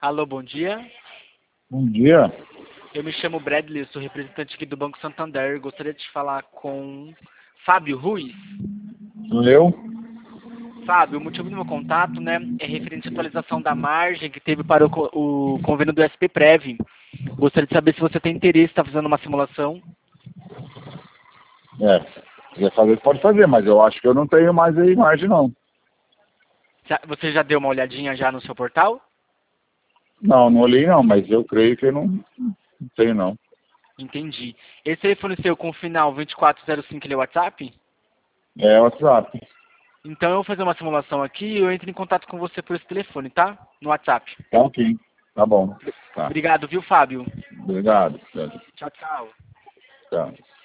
Alô, bom dia. Bom dia. Eu me chamo Bradley, sou representante aqui do Banco Santander. Gostaria de falar com Fábio Ruiz. Sou eu? Fábio, o motivo do meu contato, né, é referente à atualização da margem que teve para o convênio do SPPrev. Gostaria de saber se você tem interesse, está fazendo uma simulação. Se quiser fazer, pode fazer, mas eu acho que eu não tenho mais aí margem, não. Você já deu uma olhadinha já no seu portal? Não, não olhei não, mas eu creio que eu não tenho, não. Entendi. Esse telefone seu com o final 2405, ele é WhatsApp? É WhatsApp. Então eu vou fazer uma simulação aqui e eu entro em contato com você por esse telefone, tá? No WhatsApp. Tá ok. Tá bom. Tá. Obrigado, viu, Fábio? Obrigado. Tchau, tchau. Tchau.